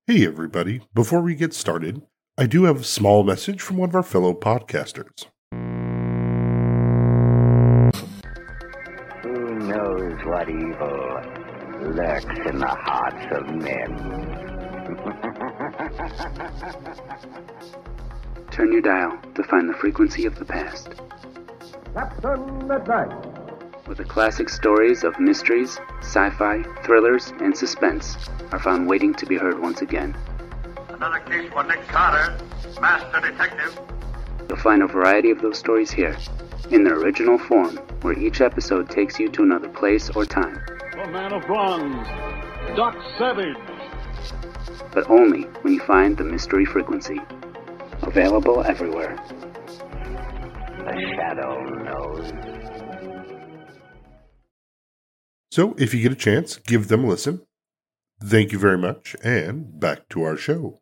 Hey everybody, before we get started, I do have a small message from one of our fellow podcasters. Who knows what evil lurks in the hearts of men? Turn your dial to find the frequency of the past. Captain Midnight. Where the classic stories of mysteries, sci-fi, thrillers, and suspense are found waiting to be heard once again. Another case for Nick Carter, Master Detective. You'll find a variety of those stories here, in their original form, where each episode takes you to another place or time. The Man of Bronze, Doc Savage. But only when you find the mystery frequency. Available everywhere. The shadow knows. So if you get a chance, give them a listen. Thank you very much, and back to our show.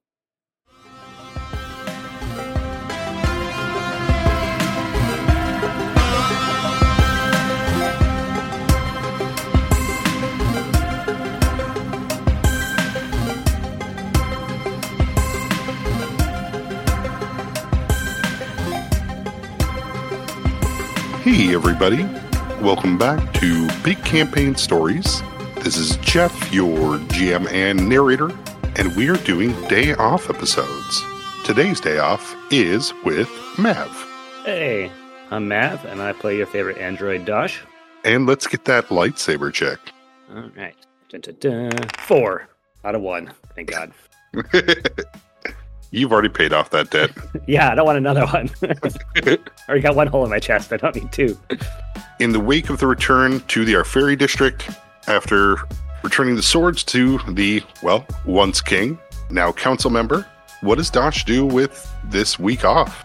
Hey everybody, welcome back to Big Campaign Stories. This is Jeff, your GM and narrator, and we are doing Day Off episodes. Today's Day Off is with Mav. Hey, I'm Mav, and I play your favorite android, Dosh. And let's get that lightsaber check. All right. Dun, dun, dun. 4 out of 1. Thank God. You've already paid off that debt. Yeah, I don't want another one. I already got one hole in my chest. I don't need two. In the wake of the return to the Arferi district, after returning the swords to the, well, once king, now council member, what does Dosh do with this week off?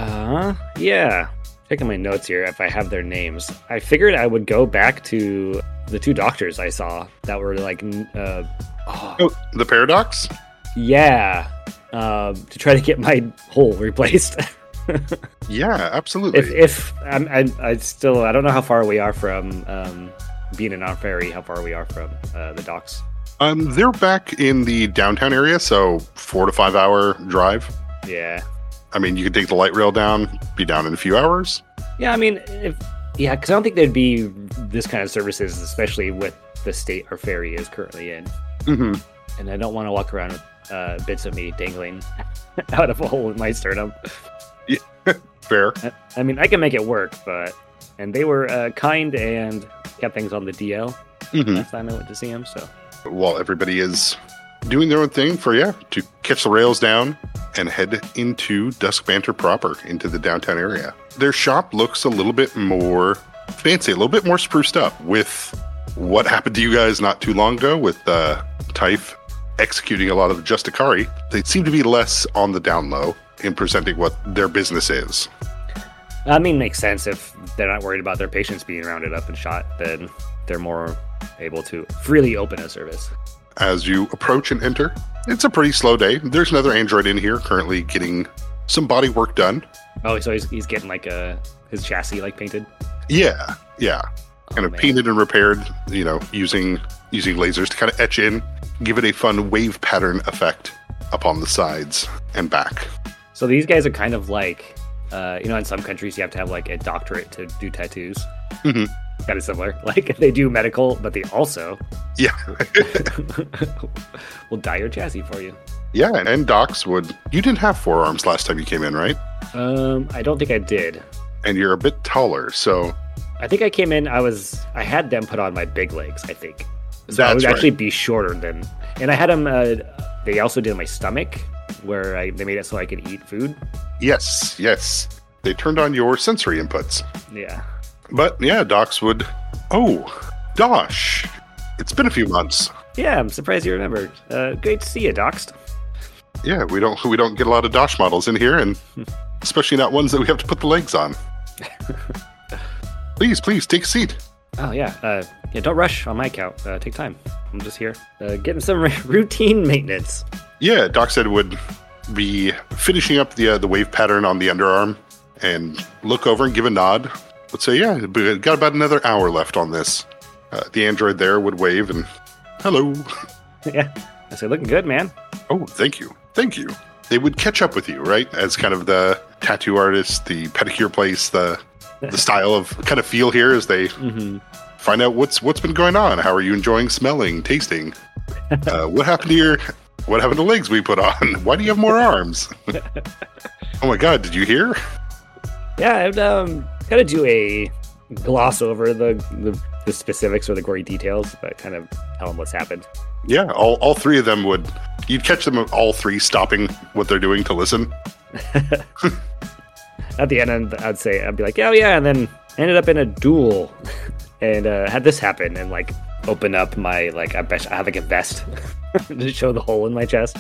Yeah. Checking my notes here if I have their names. I figured I would go back to the 2 doctors I saw that were like, The Paradox? yeah, to try to get my hole replaced. Yeah, absolutely. If I still, I don't know how far we are from being in our ferry, how far we are from the docks. They're back in the downtown area, so 4 to 5 hour drive. Yeah. I mean, you could take the light rail down, be down in a few hours. Yeah, I mean, because I don't think there'd be this kind of services, especially with the state our ferry is currently in. Mm-hmm. And I don't want to walk around with bits of me dangling out of a hole in my sternum. Yeah, fair. I mean, I can make it work, and they were kind and kept things on the DL last time I went to see them, so. While everybody is doing their own thing to catch the rails down and head into Dusk Banter proper, into the downtown area. Their shop looks a little bit more fancy, a little bit more spruced up with what happened to you guys not too long ago with Typh executing a lot of the Justicari. They seem to be less on the down low in presenting what their business is. I mean, makes sense. If they're not worried about their patients being rounded up and shot, then they're more able to freely open a service. As you approach and enter, it's a pretty slow day. There's another android in here currently getting some body work done. Oh, so he's getting like his chassis like painted? Yeah. Kind of man. painted and repaired, using lasers to kind of etch in, give it a fun wave pattern effect up on the sides and back. So these guys are kind of like, in some countries you have to have like a doctorate to do tattoos. Mm-hmm. Kind of similar. Like they do medical, but they also will dye your chassis for you. Yeah, and docs you didn't have forearms last time you came in, right? I don't think I did. And you're a bit taller, so I think I came in, I had them put on my big legs, I think. So That's I would actually right. be shorter than, and I had them, they also did my stomach, where they made it so I could eat food. Yes. They turned on your sensory inputs. Yeah. But yeah, docs would, Dosh, it's been a few months. Yeah, I'm surprised you remembered. Great to see you, Doxed. Yeah, we don't get a lot of Dosh models in here, and especially not ones that we have to put the legs on. Please, take a seat. Oh, yeah. Don't rush on my account. Take time. I'm just here getting some routine maintenance. Yeah, Doc said would be finishing up the wave pattern on the underarm and look over and give a nod. Would say, yeah, we got about another hour left on this. The android there would wave and, hello. Yeah. I say, looking good, man. Oh, thank you. Thank you. They would catch up with you, right? As kind of the tattoo artist, the pedicure place, the style of kind of feel here as they find out what's been going on. How are you enjoying smelling, tasting? What happened to legs we put on? Why do you have more arms? Oh my God, did you hear? Yeah, I'd kind of do a gloss over the specifics or the gory details, but kind of tell them what's happened. Yeah, all three of them you'd catch them all three stopping what they're doing to listen. At the end, I'd be like, oh yeah, and then I ended up in a duel and had this happen, and like open up my, like, I have like a vest to show the hole in my chest.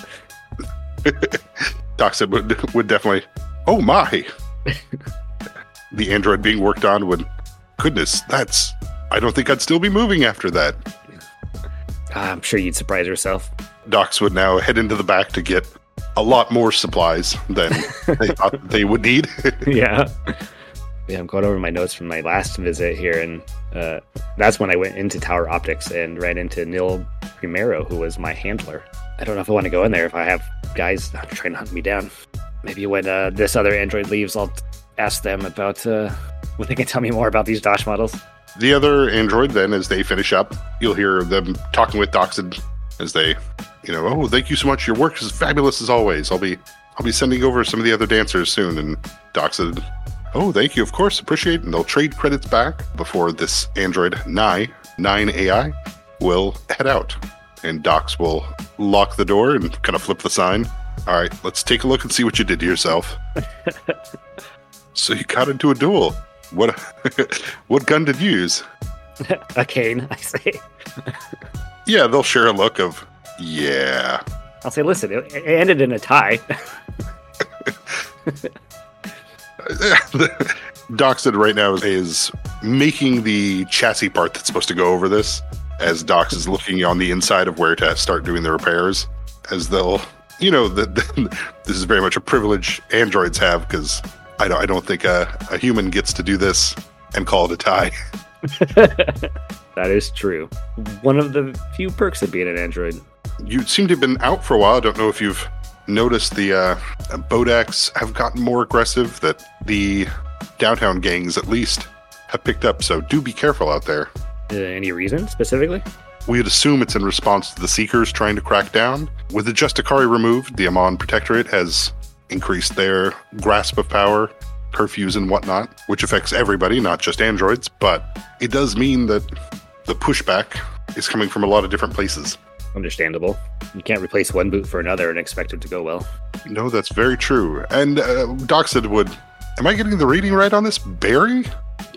Doc said would definitely, oh my. The android being worked on would, goodness, I don't think I'd still be moving after that. I'm sure you'd surprise yourself. Docs would now head into the back to get a lot more supplies than they thought they would need. Yeah, I'm going over my notes from my last visit here, and that's when I went into Tower Optics and ran into Neil Primero, who was my handler. I don't know if I want to go in there if I have guys trying to hunt me down. Maybe when this other android leaves, I'll ask them about what they can tell me more about these Dosh models. The other android, then, as they finish up, you'll hear them talking with Doxid as they, oh, thank you so much. Your work is fabulous as always. I'll be sending over some of the other dancers soon. And Doxid, oh, thank you, of course, appreciate it. And they'll trade credits back before this android, 9 AI, will head out. And Dox will lock the door and kind of flip the sign. All right, let's take a look and see what you did to yourself. So you got into a duel. What gun did you use? A cane, I say. Yeah, they'll share a look of, yeah. I'll say, listen, it ended in a tie. Doxid right now is making the chassis part that's supposed to go over this, as Dox is looking on the inside of where to start doing the repairs, as they'll, this is very much a privilege androids have, because I don't think a human gets to do this and call it a tie. That is true. One of the few perks of being an android. You seem to have been out for a while. I don't know if you've noticed the Bodax have gotten more aggressive, that the downtown gangs at least have picked up, so do be careful out there. Any reason specifically? We'd assume it's in response to the Seekers trying to crack down. With the Justicari removed, the Amon Protectorate has increased their grasp of power, curfews and whatnot, which affects everybody, not just androids, but it does mean that the pushback is coming from a lot of different places. Understandable. You can't replace one boot for another and expect it to go well. No, that's very true. And Doxid would... Am I getting the reading right on this? Barry?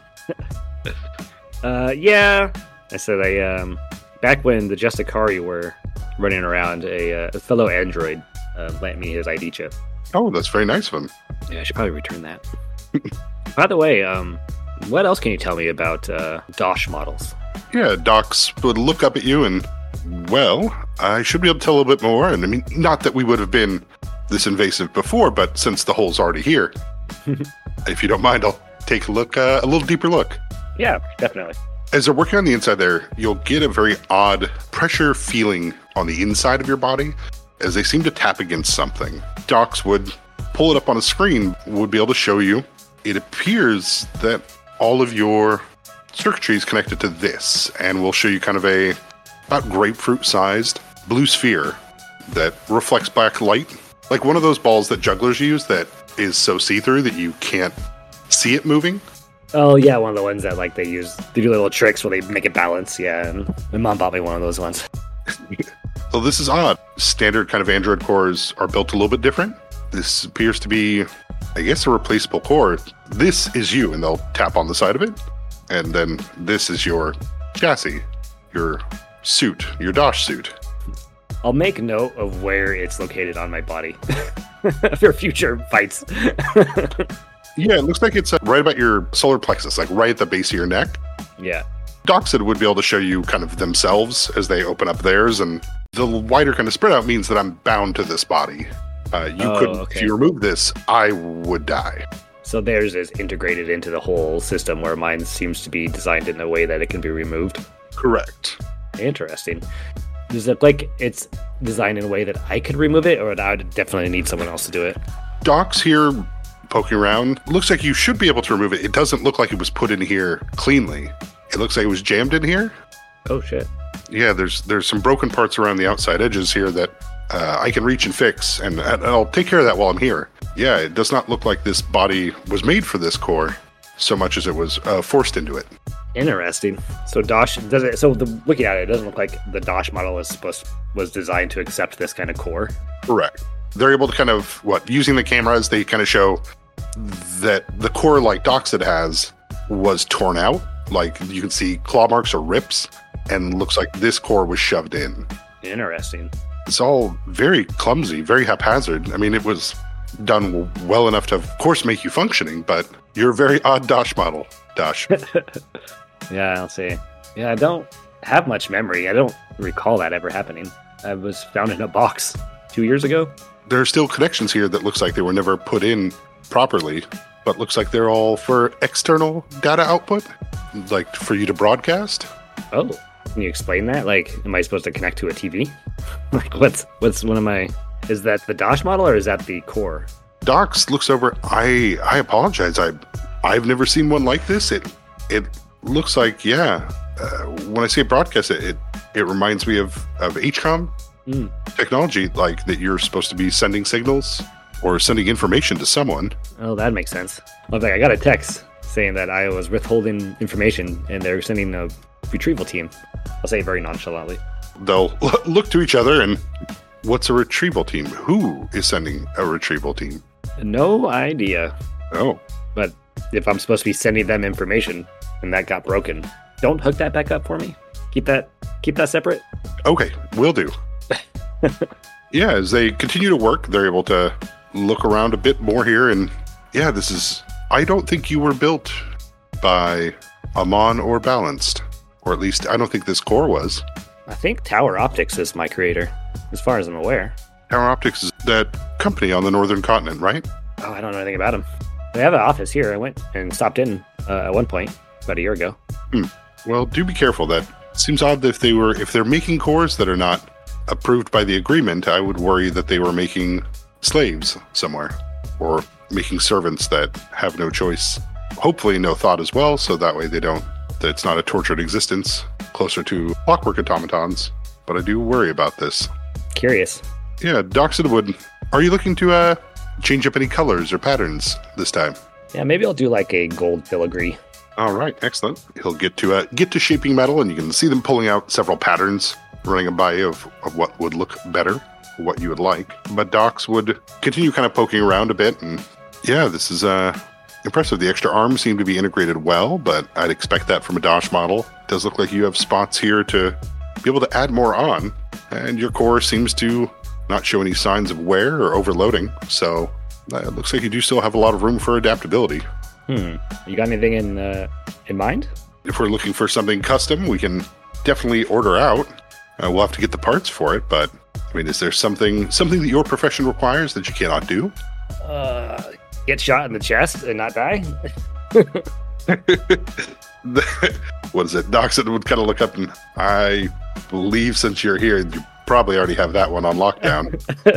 Yeah. I said back when the Justicari were running around, a fellow android lent me his ID chip. Oh, that's very nice of him. Yeah, I should probably return that. By the way, what else can you tell me about Dosh models? Yeah, Dox would look up at you and, well, I should be able to tell a little bit more. And I mean, not that we would have been this invasive before, but since the hole's already here, if you don't mind, I'll take a look, a little deeper look. Yeah, definitely. As they're working on the inside there, you'll get a very odd pressure feeling on the inside of your body as they seem to tap against something. Dox would pull it up on a screen, would be able to show you. It appears that all of your circuitry is connected to this, and we'll show you kind of a about grapefruit-sized blue sphere that reflects black light, like one of those balls that jugglers use that is so see-through that you can't see it moving. Oh yeah, one of the ones that like they do little tricks where they make it balance. Yeah, and my mom bought me one of those ones. So this is odd. Standard kind of Android cores are built a little bit different. This appears to be, I guess, a replaceable core. This is you, and they'll tap on the side of it. And then this is your chassis, your suit, your Dosh suit. I'll make note of where it's located on my body for future fights. Yeah, it looks like it's right about your solar plexus, like right at the base of your neck. Yeah. Doxid would be able to show you kind of themselves as they open up theirs, and the wider kind of spread out means that I'm bound to this body. If you remove this, I would die. So theirs is integrated into the whole system, where mine seems to be designed in a way that it can be removed. Correct. Interesting. Does it look like it's designed in a way that I could remove it, or I would definitely need someone else to do it? Doc's here poking around. Looks like you should be able to remove it. It doesn't look like it was put in here cleanly. It looks like it was jammed in here. Oh, shit. Yeah, there's some broken parts around the outside edges here that I can reach and fix, and I'll take care of that while I'm here. Yeah, it does not look like this body was made for this core so much as it was forced into it. Interesting. So Dosh does it. So looking at it, it doesn't look like the Dosh model was designed to accept this kind of core. Correct. They're able to kind of using the cameras, they kind of show that the core like Doxid has was torn out. Like you can see claw marks or rips, and looks like this core was shoved in. Interesting. It's all very clumsy, very haphazard. I mean, it was done well enough to, of course, make you functioning, but you're a very odd Dosh model, Dosh. Yeah, I'll see. Yeah, I don't have much memory. I don't recall that ever happening. I was found in a box 2 years ago. There are still connections here that looks like they were never put in properly, but looks like they're all for external data output, like for you to broadcast. Oh, can you explain that? Like, am I supposed to connect to a TV? Like, what's one of my... Is that the Dosh model or is that the core? Docs looks over. I apologize. I've never seen one like this. It looks like, yeah. When I say broadcast, it reminds me of HCOM technology, like that you're supposed to be sending signals or sending information to someone. Oh, that makes sense. I was like, I got a text saying that I was withholding information and they're sending a retrieval team. I'll say it very nonchalantly. They'll look to each other and, what's a retrieval team? Who is sending a retrieval team? No idea. Oh. But if I'm supposed to be sending them information and that got broken, don't hook that back up for me. Keep that separate. Okay, will do. Yeah, as they continue to work, they're able to look around a bit more here, and yeah, this is... I don't think you were built by Amon or Balanced, or at least I don't think this core was. I think Tower Optics is my creator, as far as I'm aware. Tower Optics is that company on the northern continent, right? Oh, I don't know anything about them. They have an office here. I went and stopped in at one point about a year ago. Well, do be careful. That seems odd that if they're making cores that are not approved by the agreement, I would worry that they were making slaves somewhere, or making servants that have no choice. Hopefully no thought as well, so that way that it's not a tortured existence, closer to clockwork automatons. But I do worry about this. Curious. Yeah, Doxid are you looking to change up any colors or patterns this time? Yeah, maybe I'll do like a gold filigree. All right, excellent. He'll get to shaping metal, and you can see them pulling out several patterns, running a by of what would look better, what you would like. But Docs would continue kind of poking around a bit, and yeah, this is impressive. The extra arms seem to be integrated well, but I'd expect that from a Dosh model. It does look like you have spots here to be able to add more on, and your core seems to not show any signs of wear or overloading, so it looks like you do still have a lot of room for adaptability. You got anything in mind? If we're looking for something custom, we can definitely order out. We'll have to get the parts for it, but I mean, is there something that your profession requires that you cannot do? Get shot in the chest and not die? What is it? Doxid would kind of look up, and I believe since you're here, you probably already have that one on lockdown.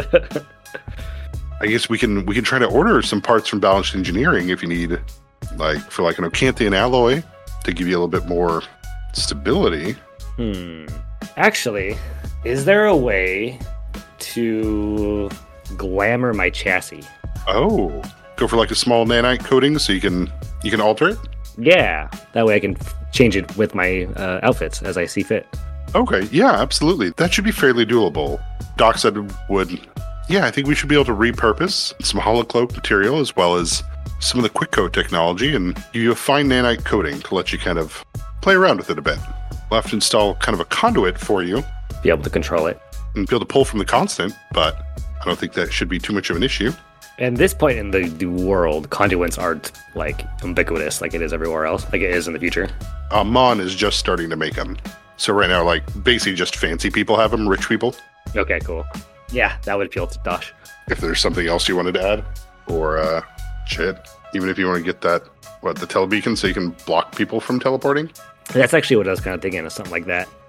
I guess we can try to order some parts from Balanced Engineering if you need, for an Ocanthian alloy to give you a little bit more stability. Actually, is there a way to glamour my chassis? Oh, go for a small nanite coating so you can alter it? Yeah, that way I can change it with my outfits as I see fit. Okay, yeah, absolutely. That should be fairly doable. Doc said I think we should be able to repurpose some holocloak material as well as some of the quick coat technology and give you a fine nanite coating to let you kind of play around with it a bit. We'll have to install kind of a conduit for you. Be able to control it. And be able to pull from the constant, but I don't think that should be too much of an issue. At this point in the world, conduits aren't ubiquitous like it is everywhere else, like it is in the future. Mon is just starting to make them. So right now, basically just fancy people have them, rich people. Okay, cool. Yeah, that would appeal to Dosh. If there's something else you wanted to add, or even if you want to get that, the telebeacon so you can block people from teleporting? That's actually what I was kind of thinking, of something like that.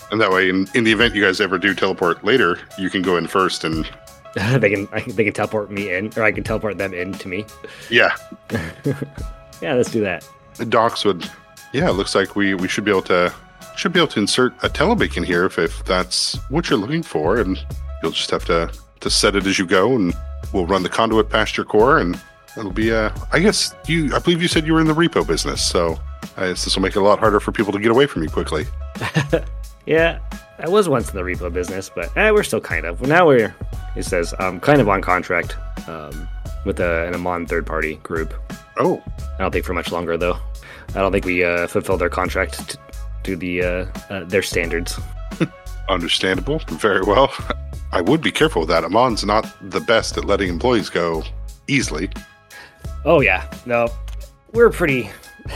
And that way, in the event you guys ever do teleport later, you can go in first and... they can teleport me in, or I can teleport them in to me. Yeah. Yeah, let's do that. Docs would... Yeah, it looks like we should be able to insert a telebeacon here if that's what you're looking for, and you'll just have to set it as you go, and we'll run the conduit past your core, and it'll be I believe you said you were in the repo business, so I guess this will make it a lot harder for people to get away from you quickly. Yeah, I was once in the repo business, but we're still kind of. Now it says, kind of on contract with an Amon third-party group. Oh. I don't think for much longer, though. I don't think we fulfilled their contract to their standards. Understandable. Very well. I would be careful with that. Amon's not the best at letting employees go easily. Oh, yeah. No, we're pretty...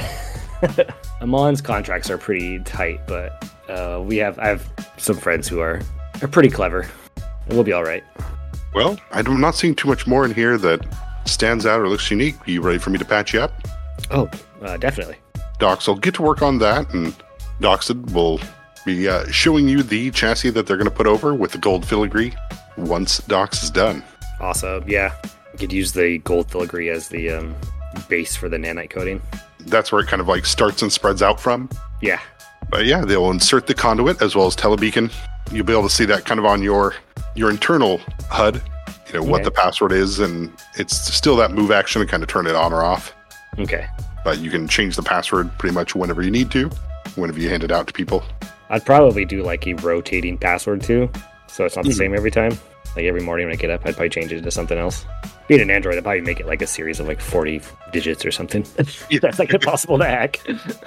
Amon's contracts are pretty tight, but I have some friends who are pretty clever. We'll be all right. Well, I'm not seeing too much more in here that stands out or looks unique. Are you ready for me to patch you up? Oh, definitely. Docs will get to work on that, and Doxid will be showing you the chassis that they're going to put over with the gold filigree once Docs is done. Awesome. Yeah, you could use the gold filigree as the base for the nanite coating. That's where it kind of like starts and spreads out from. Yeah. But yeah, they'll insert the conduit as well as telebeacon. You'll be able to see that kind of on your internal HUD, what the password is, and it's still that move action to kind of turn it on or off. Okay. But you can change the password pretty much whenever you need to, whenever you hand it out to people. I'd probably do like a rotating password too, so it's not the same every time. Like every morning when I get up, I'd probably change it to something else. Being an Android, I'd probably make it like a series of like 40 digits or something. That's like impossible to hack.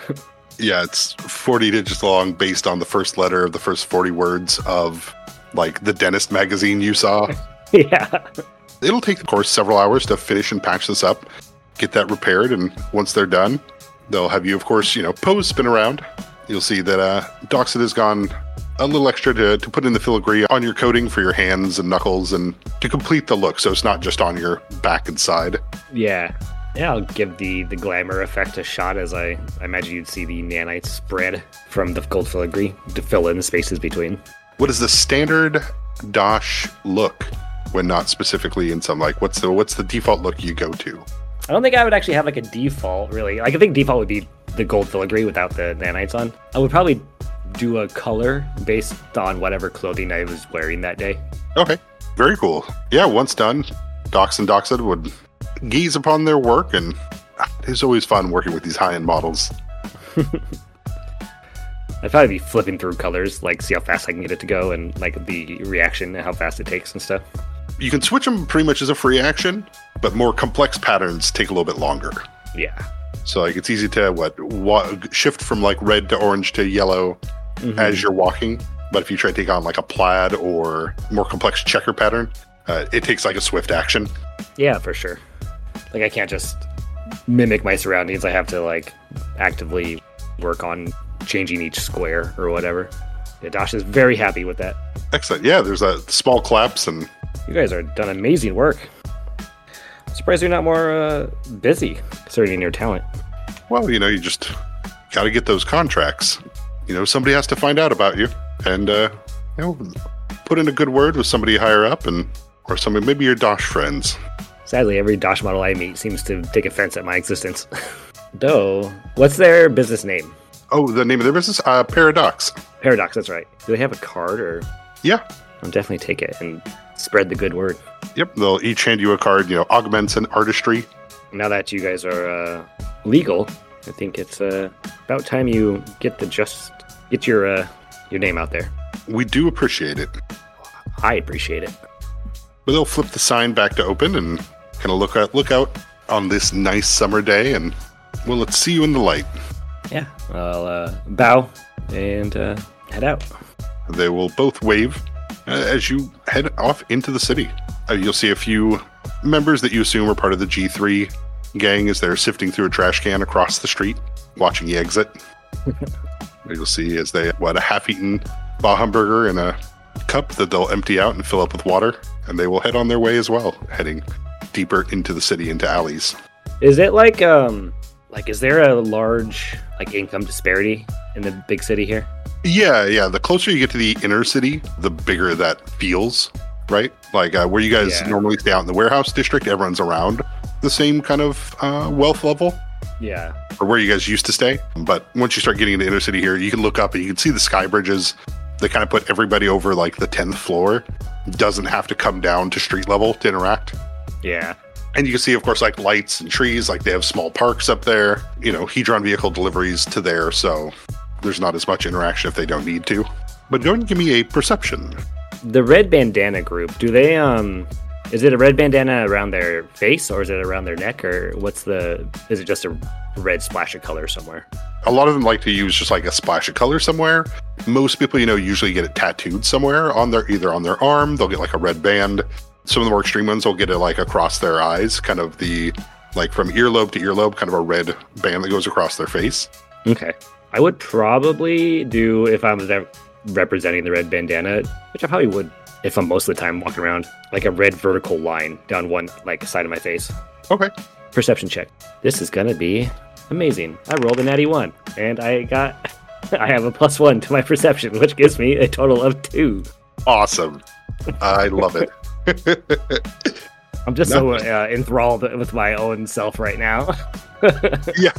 Yeah, it's 40 digits long based on the first letter of the first 40 words of like the dentist magazine you saw. Yeah. It'll take, of course, several hours to finish and patch this up, get that repaired, and once they're done, they'll have you, of course, pose spin around. You'll see that Doxid has gone a little extra to put in the filigree on your coating for your hands and knuckles and to complete the look, so it's not just on your back and side. Yeah. Yeah, I'll give the glamour effect a shot, as I imagine you'd see the nanites spread from the gold filigree to fill in the spaces between. What is the standard Dosh look when not specifically in some, like, what's the default look you go to? I don't think I would actually have like a default, really. Like, I think default would be the gold filigree without the nanites on. I would probably do a color based on whatever clothing I was wearing that day. Okay, very cool. Yeah, once done, Dox and Doxid would gaze upon their work, and it's always fun working with these high-end models. I'd probably be flipping through colors, like see how fast I can get it to go, and like the reaction and how fast it takes and stuff. You can switch them pretty much as a free action, but more complex patterns take a little bit longer. Yeah. So like it's easy to shift from like red to orange to yellow as you're walking. But if you try to take on like a plaid or more complex checker pattern, it takes like a swift action. Yeah, for sure. Like I can't just mimic my surroundings. I have to like actively work on changing each square or whatever. Yeah, Dosh is very happy with that. Excellent. Yeah, there's a small claps, and you guys are done amazing work. I'm surprised you're not more busy considering your talent. Well, you just got to get those contracts. Somebody has to find out about you, and put in a good word with somebody higher up, or somebody, maybe your Dosh friends. Sadly, every Dosh model I meet seems to take offense at my existence. Though, what's their business name? Oh, the name of their business? Paradox. Paradox, that's right. Do they have a card, or? Yeah. I'll definitely take it and spread the good word. Yep, they'll each hand you a card, augments and artistry. Now that you guys are legal, I think it's about time you get your name out there. We do appreciate it. I appreciate it. But they'll flip the sign back to open and kind of look out on this nice summer day, and well, let's see you in the light. Yeah, I'll bow and head out. They will both wave as you head off into the city. You'll see a few members that you assume are part of the G3 gang as they're sifting through a trash can across the street, watching you exit. You'll see as they a half-eaten Bah hamburger in a cup that they'll empty out and fill up with water, and they will head on their way as well, heading deeper into the city, into alleys. Is it like Like, is there a large like income disparity in the big city here? Yeah. The closer you get to the inner city, the bigger that feels, right? Like where you guys normally stay out in the warehouse district, everyone's around the same kind of wealth level. Yeah. Or where you guys used to stay. But once you start getting into inner city here, you can look up and you can see the sky bridges. They kind of put everybody over like the 10th floor. Doesn't have to come down to street level to interact. Yeah. And you can see, of course, like lights and trees. Like they have small parks up there. You know, Hedron vehicle deliveries to there. So there's not as much interaction if they don't need to. But go ahead and give me a perception. The red bandana group, do they, is it a red bandana around their face or is it around their neck or is it just a red splash of color somewhere? A lot of them like to use just like a splash of color somewhere. Most people, usually get it tattooed somewhere either on their arm. They'll get like a red band. Some of the more extreme ones will get it like across their eyes, kind of like from earlobe to earlobe, kind of a red band that goes across their face. Okay. I would probably do, if I was representing the red bandana, which I probably would if I'm most of the time walking around, like a red vertical line down one like side of my face. Okay. Perception check. This is gonna be amazing. I rolled a natty 1 and I have a +1 to my perception, which gives me a total of 2. Awesome. I love it. I'm just so enthralled with my own self right now. Yeah.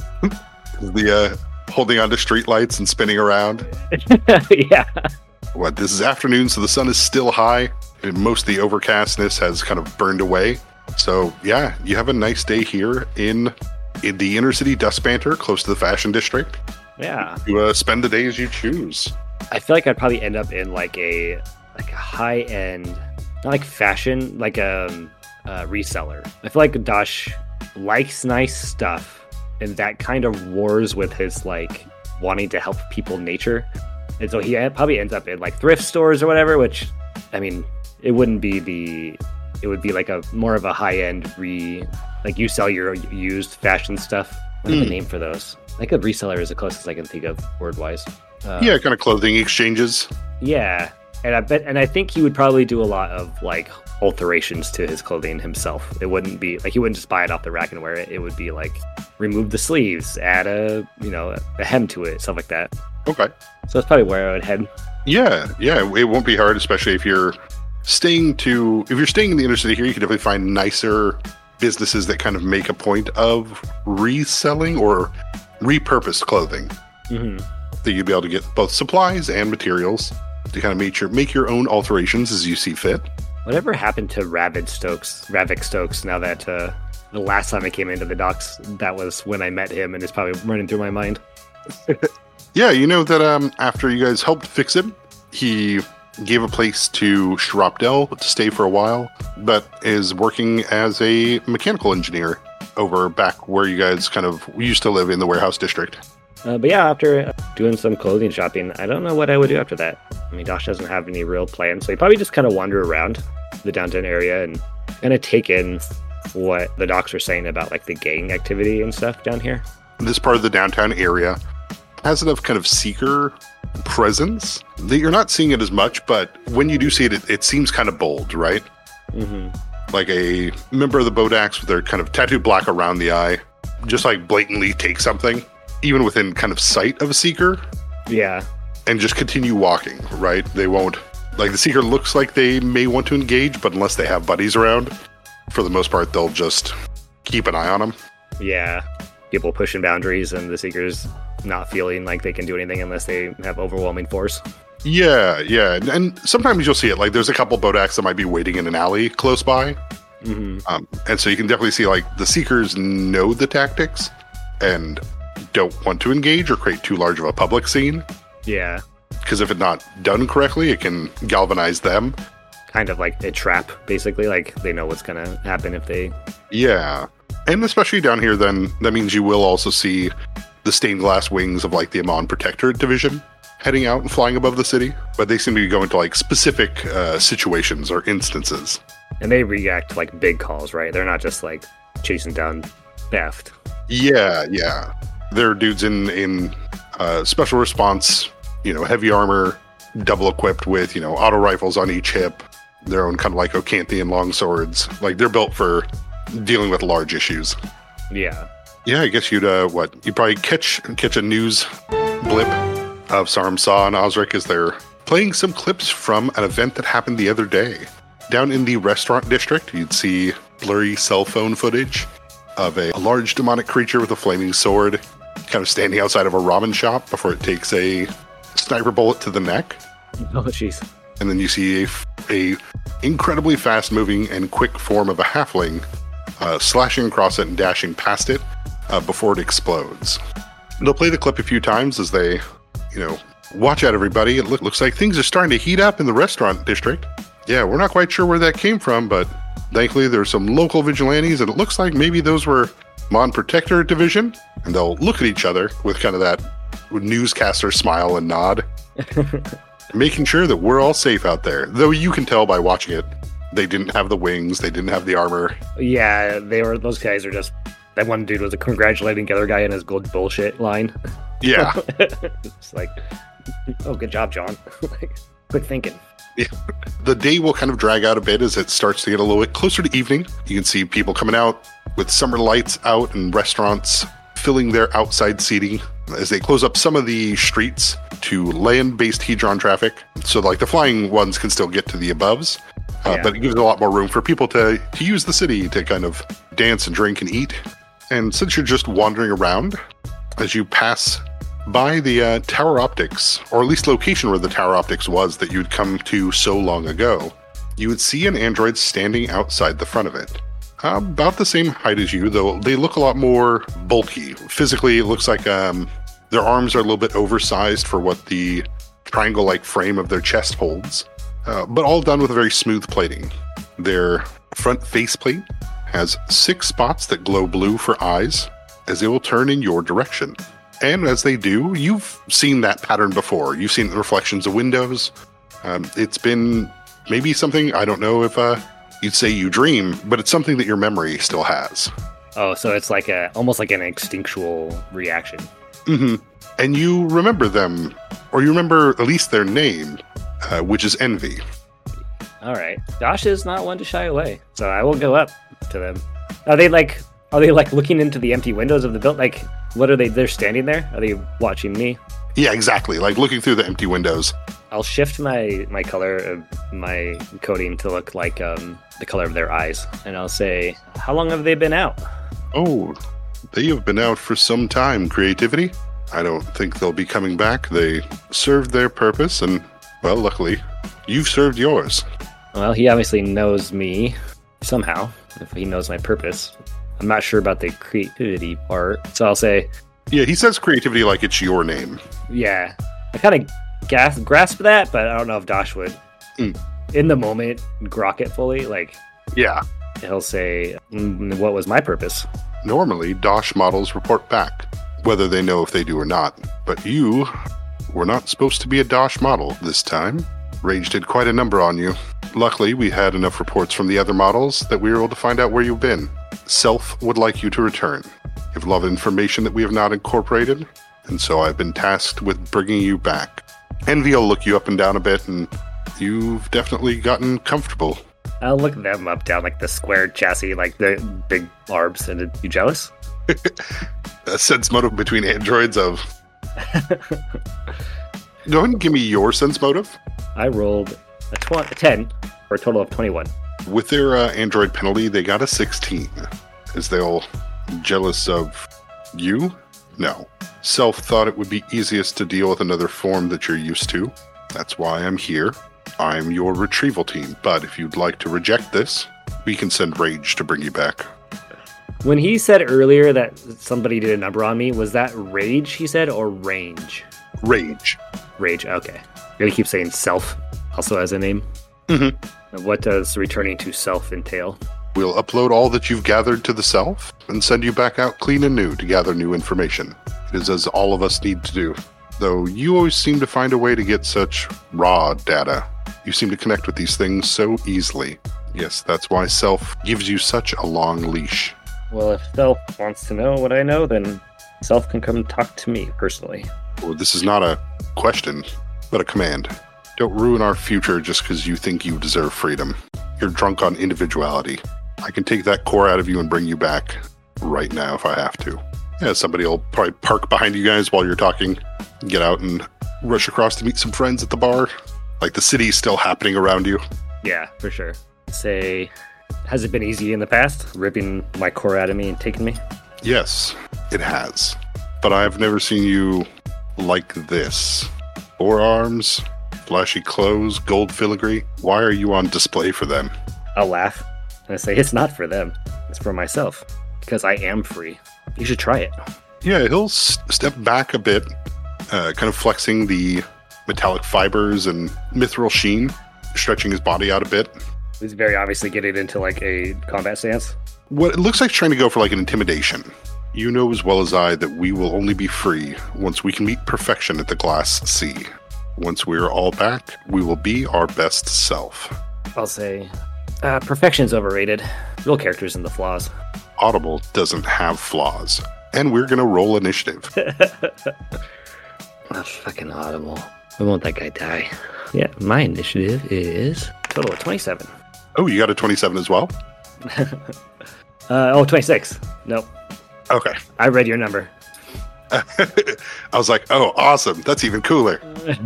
The holding onto streetlights and spinning around. Yeah. This is afternoon, so the sun is still high, and most of the overcastness has kind of burned away. So, yeah, you have a nice day here in the inner city dust banter, close to the fashion district. Yeah. You spend the day as you choose. I feel like I'd probably end up in like a high-end, not like fashion, like a reseller. I feel like Dash likes nice stuff, and that kind of wars with his like wanting to help people nature. And so he probably ends up in like thrift stores or whatever, which, I mean, it would be like a more of a high-end like you sell your used fashion stuff. What is the name for those? Like a reseller is the closest I can think of word-wise. Yeah, kind of clothing exchanges. Yeah. And I think he would probably do a lot of like alterations to his clothing himself. It wouldn't be like he wouldn't just buy it off the rack and wear it. It would be like remove the sleeves, add a hem to it, stuff like that. Okay. So that's probably where I would head. Yeah. It won't be hard, especially if you're staying in the inner city here. You can definitely find nicer businesses that kind of make a point of reselling or repurposed clothing. Mm-hmm. That you'd be able to get both supplies and materials to kind of make your own alterations as you see fit. Whatever happened to Ravik Stokes? Now that the last time I came into the docks, that was when I met him, and it's probably running through my mind. Yeah, that after you guys helped fix him, he gave a place to Shropdell to stay for a while, but is working as a mechanical engineer over back where you guys kind of used to live in the warehouse district. But yeah, after doing some clothing shopping, I don't know what I would do after that. I mean, Dash doesn't have any real plans, so he probably just kind of wander around the downtown area and kind of take in what the docs are saying about like the gang activity and stuff down here. This part of the downtown area has enough kind of seeker presence that you're not seeing it as much, but when you do see it, it seems kind of bold, right? Mm-hmm. Like a member of the Bodax with their kind of tattooed black around the eye, just like blatantly take something, even within kind of sight of a seeker. Yeah. And just continue walking, right? They won't, like the seeker looks like they may want to engage, but unless they have buddies around, for the most part, they'll just keep an eye on them. Yeah. People pushing boundaries and the seekers not feeling like they can do anything unless they have overwhelming force. Yeah. And sometimes you'll see it. Like there's a couple Bodax that might be waiting in an alley close by. Mm-hmm. And so you can definitely see like the seekers know the tactics and don't want to engage or create too large of a public scene. Yeah. Because if it's not done correctly, it can galvanize them. Kind of like a trap, basically. Like they know what's going to happen if they... Yeah. And especially down here, then, that means you will also see the stained glass wings of like the Amon Protectorate Division heading out and flying above the city. But they seem to be going to like specific situations or instances. And they react to like big calls, right? They're not just like chasing down theft. Yeah. They're dudes in special response, heavy armor, double equipped with, auto rifles on each hip, their own kind of like Ocanthian long swords. Like they're built for dealing with large issues. Yeah. Yeah, I guess you'd probably catch a news blip of Sarum Saw and Osric as they're playing some clips from an event that happened the other day. Down in the restaurant district, you'd see blurry cell phone footage of a large demonic creature with a flaming sword kind of standing outside of a ramen shop before it takes a sniper bullet to the neck. Oh, jeez. And then you see a incredibly fast-moving and quick form of a halfling slashing across it and dashing past it before it explodes. They'll play the clip a few times as they, watch out, everybody. It looks like things are starting to heat up in the restaurant district. Yeah, we're not quite sure where that came from, but thankfully there's some local vigilantes, and it looks like maybe those were Mon Protector Division. And they'll look at each other with kind of that newscaster smile and nod, making sure that we're all safe out there. Though you can tell by watching it, they didn't have the wings, they didn't have the armor. Yeah, those guys are just... That one dude was congratulating the other guy in his gold bullshit line. Yeah. It's like, oh, good job, John. Quick thinking. Yeah. The day will kind of drag out a bit as it starts to get a little bit closer to evening. You can see people coming out with summer lights out and restaurants filling their outside seating as they close up some of the streets to land-based Hedron traffic. So like the flying ones can still get to the aboves, but it gives a lot more room for people to use the city to kind of dance and drink and eat. And since you're just wandering around, as you pass by the Tower Optics, or at least location where the Tower Optics was that you'd come to so long ago, you would see an android standing outside the front of it. About the same height as you, though they look a lot more bulky. Physically, it looks like their arms are a little bit oversized for what the triangle-like frame of their chest holds, but all done with a very smooth plating. Their front faceplate has 6 spots that glow blue for eyes as they will turn in your direction. And as they do, you've seen that pattern before. You've seen the reflections of windows. It's been maybe something, I don't know if you'd say you dream, but it's something that your memory still has. Oh, so it's like almost like an instinctual reaction. Mm-hmm. And you remember them, or you remember at least their name, which is Envy. All right. Josh is not one to shy away, so I will go up to them. Are they like looking into the empty windows of the building? Like, what are they? They're standing there? Are they watching me? Yeah, exactly. Like looking through the empty windows. I'll shift my color of my coding to look like the color of their eyes, and I'll say, how long have they been out? Oh, they have been out for some time, Creativity. I don't think they'll be coming back. They served their purpose, and, well, luckily, you've served yours. Well, he obviously knows me somehow, if he knows my purpose. I'm not sure about the creativity part, so I'll say... Yeah, he says creativity like it's your name. Yeah. I kind of grasp that, but I don't know if Dosh would, in the moment, grok it fully. Like, yeah. He'll say, what was my purpose? Normally, Dosh models report back, whether they know if they do or not. But you were not supposed to be a Dosh model this time. Rage did quite a number on you. Luckily, we had enough reports from the other models that we were able to find out where you've been. Self would like you to return. You have a lot of information that we have not incorporated, and so I've been tasked with bringing you back. Envy will look you up and down a bit, and you've definitely gotten comfortable. I'll look them up down, like the square chassis, like the big arbs. And you jealous? A sense motive between androids of... Go ahead and give me your sense motive. I rolled a 10 for a total of 21. With their android penalty, they got a 16. Is they all jealous of you? No. Self thought it would be easiest to deal with another form that you're used to. That's why I'm here. I'm your retrieval team, but if you'd like to reject this, we can send Rage to bring you back. When he said earlier that somebody did a number on me, was that Rage, he said, or Range? Rage. Rage, okay. You're going to keep saying Self also as a name? Mm-hmm. What does returning to Self entail? We'll upload all that you've gathered to the Self and send you back out clean and new to gather new information. It is as all of us need to do. Though you always seem to find a way to get such raw data. You seem to connect with these things so easily. Yes, that's why Self gives you such a long leash. Well, if Self wants to know what I know, then Self can come talk to me personally. Well, this is not a question, but a command. Don't ruin our future just because you think you deserve freedom. You're drunk on individuality. I can take that core out of you and bring you back. right now if I have to. Yeah, somebody will probably park behind you guys while you're talking, get out and rush across to meet some friends at the bar. Like the city's still happening around you. Yeah, for sure. Say, has it been easy in the past, ripping my core out of me and taking me? Yes, it has. But I've never seen you like this. Forearms, flashy clothes, gold filigree. Why are you on display for them? I'll laugh and I say, it's not for them. It's for myself. Because I am free. You should try it. Yeah, he'll step back a bit, kind of flexing the metallic fibers and mithril sheen, stretching his body out a bit. He's very obviously getting into like a combat stance. What it looks like trying to go for like an intimidation. You know as well as I that we will only be free once we can meet perfection at the Glass Sea. Once we are all back, we will be our best self. I'll say, perfection's overrated. Real characters in the flaws. Audible doesn't have flaws. And we're going to roll initiative. Oh, fucking Audible. We won't let that guy die. Yeah, my initiative is total of 27. Oh, you got a 27 as well? 26. Nope. Okay. I read your number. I was like, oh, awesome. That's even cooler.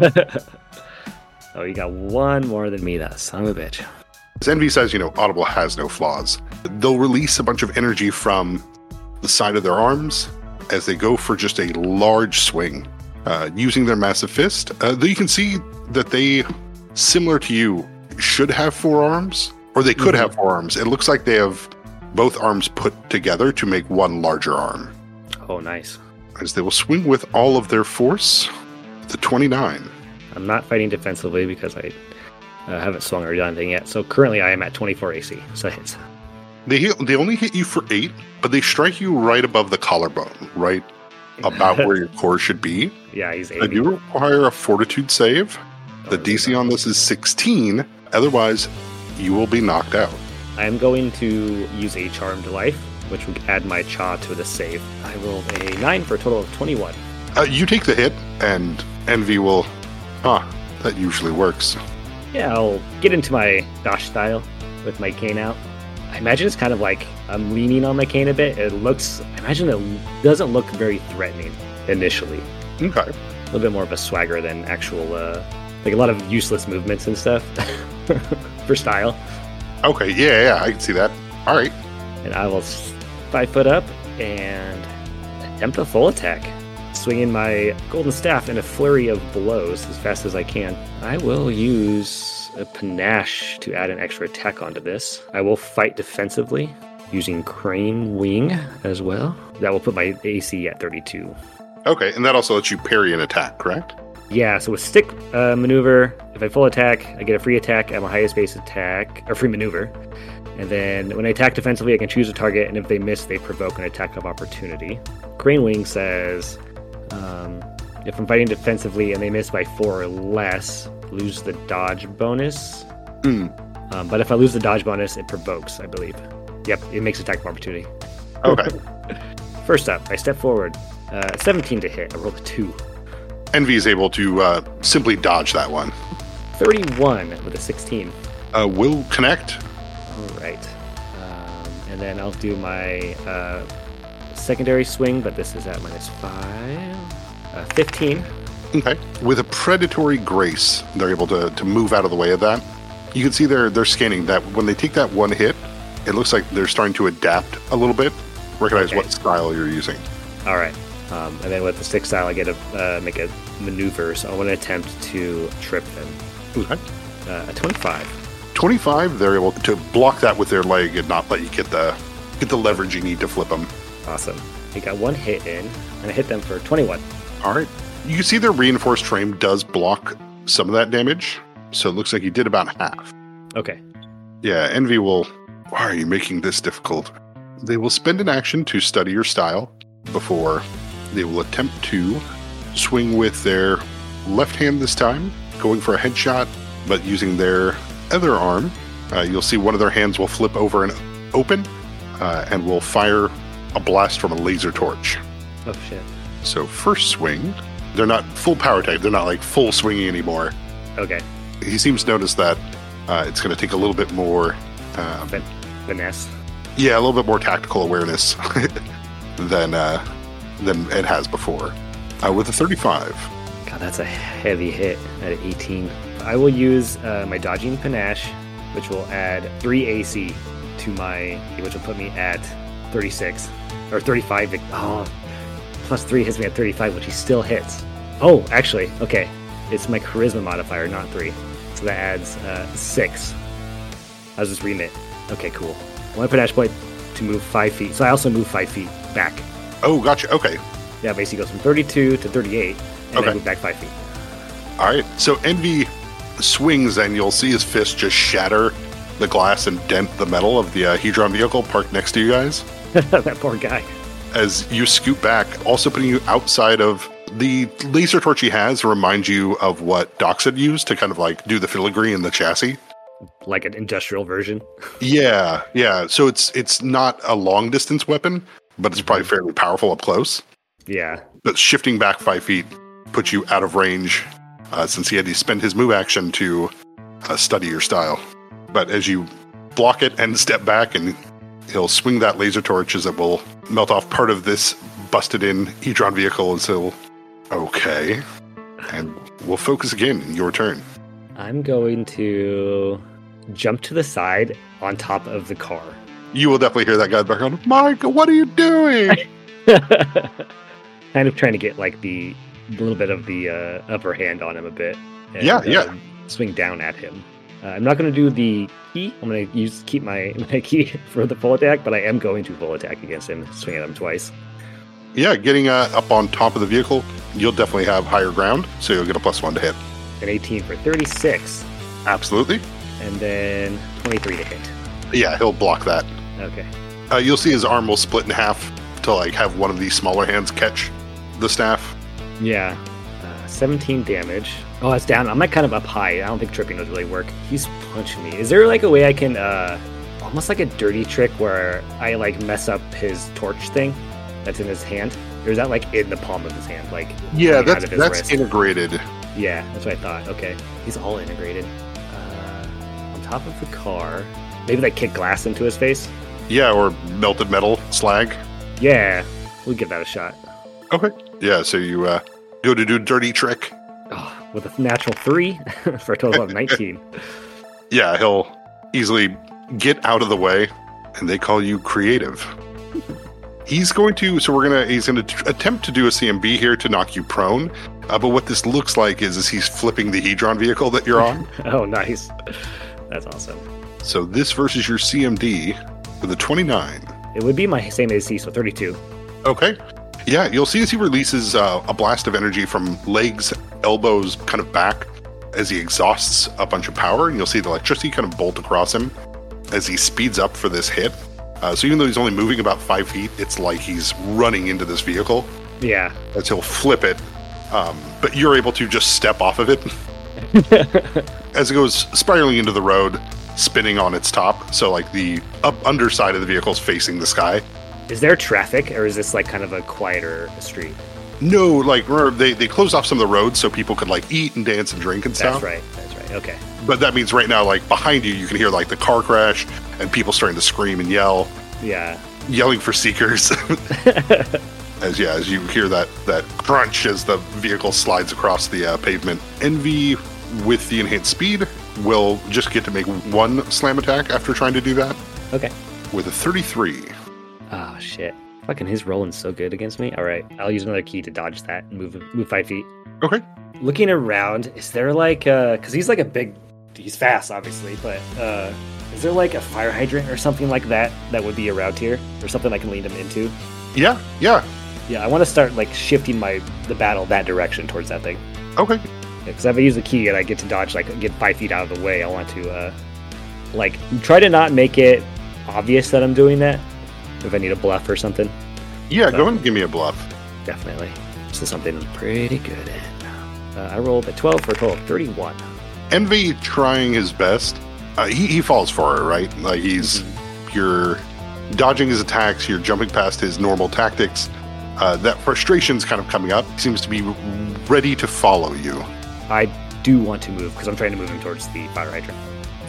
Oh, you got one more than me, that son of a bitch. As Envy says, Audible has no flaws. They'll release a bunch of energy from the side of their arms as they go for just a large swing. Using their massive fist, though you can see that they, similar to you, should have four arms, or they could have four arms. It looks like they have both arms put together to make one larger arm. Oh, nice. As they will swing with all of their force, the 29. I'm not fighting defensively because I haven't swung or done anything yet. So currently I am at 24 AC, so it hits. They only hit you for 8, but they strike you right above the collarbone, right about where your core should be. Yeah, he's 80. And you require a fortitude save. The DC on this is 16. Otherwise, you will be knocked out. I'm going to use a Charmed Life, which would add my Cha to the save. I rolled a 9 for a total of 21. You take the hit, and Envy will... that usually works. Yeah, I'll get into my Dosh style with my cane out. I imagine it's kind of like I'm leaning on my cane a bit. I imagine it doesn't look very threatening initially. Okay. A little bit more of a swagger than actual, like a lot of useless movements and stuff for style. Okay, yeah, I can see that. All right. And I will 5 foot up and attempt a full attack. Swinging my golden staff in a flurry of blows as fast as I can. I will use a panache to add an extra attack onto this. I will fight defensively using Crane Wing as well. That will put my AC at 32. Okay, and that also lets you parry an attack, correct? Yeah, so with stick maneuver, if I full attack, I get a free attack at my highest base attack, or free maneuver. And then when I attack defensively, I can choose a target, and if they miss, they provoke an attack of opportunity. Crane Wing says, if I'm fighting defensively and they miss by 4 or less, lose the dodge bonus. But if I lose the dodge bonus, it provokes, I believe. Yep, it makes attack of opportunity. Okay. First up, I step forward. 17 to hit. I rolled a 2. Envy is able to simply dodge that one. 31 with a 16. Will connect. All right. And then I'll do my secondary swing, but this is at -5. 15. Okay. With a predatory grace, they're able to move out of the way of that. You can see they're scanning that when they take that one hit, it looks like they're starting to adapt a little bit, recognize what style you're using. All right. And then with the stick style, I get to make a maneuver, so I want to attempt to trip them. Okay. A 25. 25, they're able to block that with their leg and not let you get the leverage you need to flip them. Awesome. I got one hit in, and I hit them for 21. All right. You can see their reinforced frame does block some of that damage, so it looks like you did about half. Okay. Yeah, Envy will... Why are you making this difficult? They will spend an action to study your style before they will attempt to swing with their left hand this time, going for a headshot, but using their other arm. You'll see one of their hands will flip over and open, and will fire a blast from a laser torch. Oh, shit. So first swing, they're not full power type. They're not like full swinging anymore. Okay. He seems to notice that it's going to take a little bit more Finesse. Yeah, a little bit more tactical awareness than it has before. With a 35. God, that's a heavy hit at 18. I will use my dodging panache, which will add 3 AC to my, which will put me at 36 or 35. Oh, plus 3 hits me at 35, which he still hits. Oh, actually, okay. It's my charisma modifier, not 3. So that adds 6. I was just reading it. Okay, cool. 1 panache point to move 5 feet. So I also move 5 feet back. Oh, gotcha. Okay. Yeah, basically goes from 32 to 38, and Okay. I move back 5 feet. All right. So Envy swings, and you'll see his fist just shatter the glass and dent the metal of the Hedron vehicle parked next to you guys. That poor guy. As you scoot back, also putting you outside of the laser torch he has, reminds you of what Dox had used to kind of like do the filigree in the chassis. Like an industrial version. Yeah. So it's not a long distance weapon, but it's probably fairly powerful up close. Yeah. But shifting back 5 feet puts you out of range, since he had to spend his move action to study your style. But as you block it and step back, and he'll swing that laser torch as it will melt off part of this busted in Hedron vehicle until, okay. And we'll focus again. Your turn. I'm going to jump to the side on top of the car. You will definitely hear that guy in the background. Mike, what are you doing? Kind of trying to get like the little bit of the upper hand on him a bit. And, Yeah. Swing down at him. I'm not going to do the key. I'm going to keep my key for the full attack, but I am going to full attack against him, swing at him twice. Yeah, getting up on top of the vehicle, you'll definitely have higher ground, so you'll get a +1 to hit. An 18 for 36, Absolutely. and then 23 to hit. Yeah, he'll block that. Okay. You'll see his arm will split in half to like have one of these smaller hands catch the staff. Yeah. 17 damage. Oh, it's down. I'm like kind of up high. I don't think tripping would really work. He's punching me. Is there like a way I can, almost like a dirty trick where I like mess up his torch thing that's in his hand? Or is that like in the palm of his hand? Like Yeah, coming out of his that's wrist? integrated. Yeah, that's what I thought. Okay. He's all integrated. On top of the car. Maybe like kick glass into his face? Yeah, or melted metal slag. Yeah. We'll give that a shot. Okay. Yeah, so you go to do a dirty trick. Oh, with a natural 3 for a total of 19. Yeah, he'll easily get out of the way, and they call you creative. He's going to attempt to do a CMB here to knock you prone. But what this looks like is he's flipping the Hedron vehicle that you're on. Oh, nice. That's awesome. So this versus your CMD with a 29. It would be my same AC, so 32. Okay. Yeah, you'll see as he releases a blast of energy from legs, elbows, kind of back, as he exhausts a bunch of power, and you'll see the electricity kind of bolt across him as he speeds up for this hit. So even though he's only moving about 5 feet, it's like he's running into this vehicle. Yeah. As he'll flip it, but you're able to just step off of it as it goes spiraling into the road, spinning on its top. So like the underside of the vehicle is facing the sky. Is there traffic, or is this like kind of a quieter street? No, like remember, they closed off some of the roads so people could like eat and dance and drink and stuff. That's right. Okay. But that means right now, like behind you, you can hear like the car crash and people starting to scream and yell, Yeah. yelling for seekers. as you hear that crunch as the vehicle slides across the pavement. Envy with the enhanced speed will just get to make one slam attack after trying to do that Okay. with a 33. Oh, shit. Fucking his rolling so good against me. All right. I'll use another key to dodge that and move 5 feet. Okay. Looking around, is there like because he's like he's fast, obviously, but is there like a fire hydrant or something like that would be around here, or something I can lead him into? Yeah. Yeah, I want to start like shifting the battle that direction towards that thing. Okay. Because if I use the key and I get to dodge, like get 5 feet out of the way, I want to like try to not make it obvious that I'm doing that. If I need a bluff or something. Yeah, go ahead and give me a bluff. Definitely. This is something I'm pretty good at. I rolled a 12 for a total of 31. Envy trying his best. He falls for it, right? Like you're dodging his attacks, you're jumping past his normal tactics. That frustration's kind of coming up. He seems to be ready to follow you. I do want to move because I'm trying to move him towards the fire hydrant.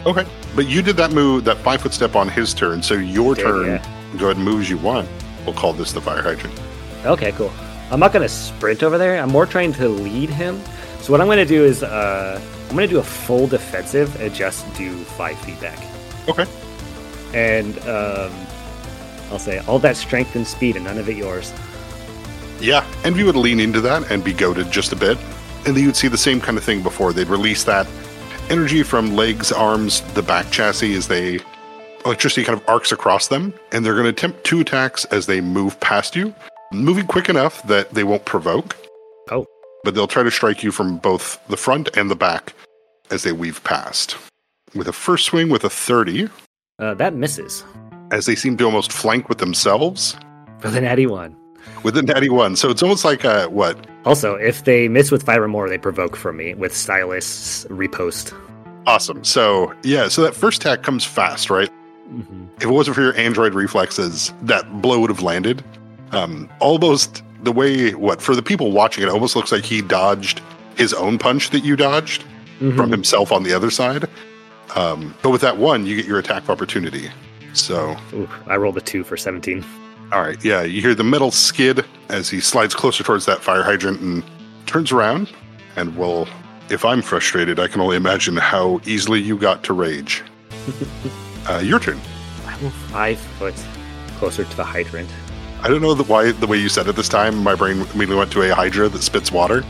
Okay. But you did that move, that 5-foot step on his turn, so your turn, yeah. go ahead and move as you want. We'll call this the fire hydrant. Okay, cool. I'm not going to sprint over there. I'm more trying to lead him. So what I'm going to do is I'm going to do a full defensive and just do 5 feet back. Okay. And I'll say all that strength and speed and none of it yours. Yeah, Envy would lean into that and be goaded just a bit. And then you would see the same kind of thing before. They'd release that energy from legs, arms, the back chassis as electricity kind of arcs across them. And they're going to attempt 2 attacks as they move past you, moving quick enough that they won't provoke. Oh. But they'll try to strike you from both the front and the back as they weave past. With a first swing with a 30. That misses. As they seem to almost flank with themselves. With an natty 1. With a natty 1. So it's almost like what? Also, if they miss with 5 or more, they provoke from me with Stylus Repost. Awesome. So, yeah, so that first attack comes fast, right? Mm-hmm. If it wasn't for your android reflexes, that blow would have landed. Almost the way, for the people watching, it almost looks like he dodged his own punch that you dodged from himself on the other side. But with that 1, you get your attack of opportunity. So, Ooh, I rolled a 2 for 17. All right, yeah, you hear the metal skid as he slides closer towards that fire hydrant and turns around. And well, if I'm frustrated, I can only imagine how easily you got to rage. Your turn. I move 5 foot closer to the hydrant. I don't know why the way you said it this time, my brain immediately went to a hydra that spits water.